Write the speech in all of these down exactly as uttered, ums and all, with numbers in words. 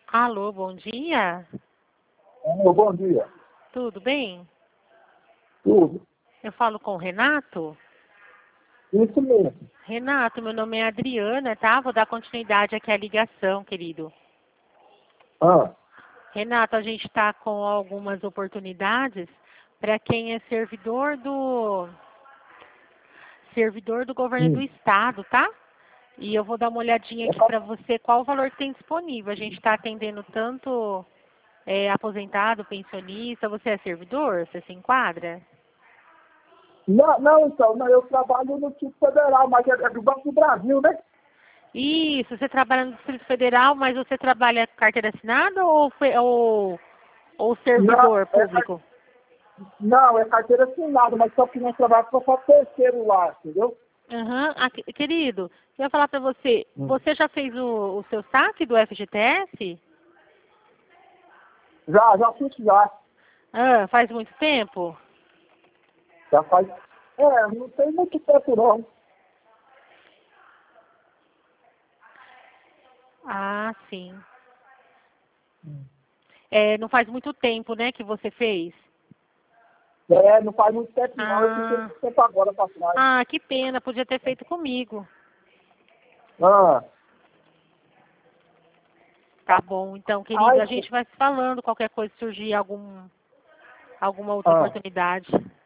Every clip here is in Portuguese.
Alô, bom dia. Alô, bom dia. Tudo bem? Tudo. Eu falo com o Renato? Isso mesmo. Renato, meu nome é Adriana, tá? Vou dar continuidade aqui à ligação, querido. Ah, Renato, a gente está com algumas oportunidades para quem é servidor do servidor do governo do hum. estado, tá? E eu vou dar uma olhadinha aqui para você qual o valor que tem disponível. A gente está atendendo tanto é, aposentado, pensionista. Você é servidor? Você se enquadra? Não, não, então, não, eu trabalho no Tipo Federal, mas é, é do Banco do Brasil, né? Isso, você trabalha no Distrito Federal, mas você trabalha com carteira assinada ou, fe- ou, ou Não, servidor é, car- público? não, é carteira assinada, mas só que nós trabalhamos só terceiro lá, entendeu? Aham. Ah, que- querido, eu ia falar para você, Hum. você já fez o, o seu saque do F G T S? Já, já fiz já. Ah, faz muito tempo? Já faz. É, não tem muito tempo não. Ah, sim. Hum. É, não faz muito tempo, né, que você fez? É, não faz muito tempo não, eu fiz Ah, esse tempo agora pra trás. ah, que pena, podia ter feito comigo. Ah, Tá bom, então, querido, ai, a gente vai se falando, qualquer coisa surgir algum, alguma outra ah, oportunidade.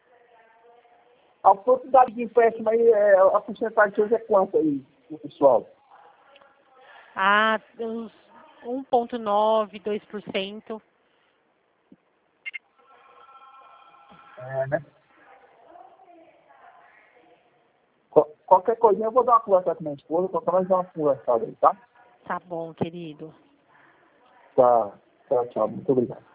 a oportunidade de empréstimo aí, é, a porcentagem de hoje é quanto aí, pessoal? Ah, uns um vírgula nove, dois por cento. É, né? Qual- Qualquer coisinha eu vou dar uma conversa com minha esposa, só mais dar uma conversada aí, tá? Tá bom, querido. Tá, tá, tchau. Muito obrigado.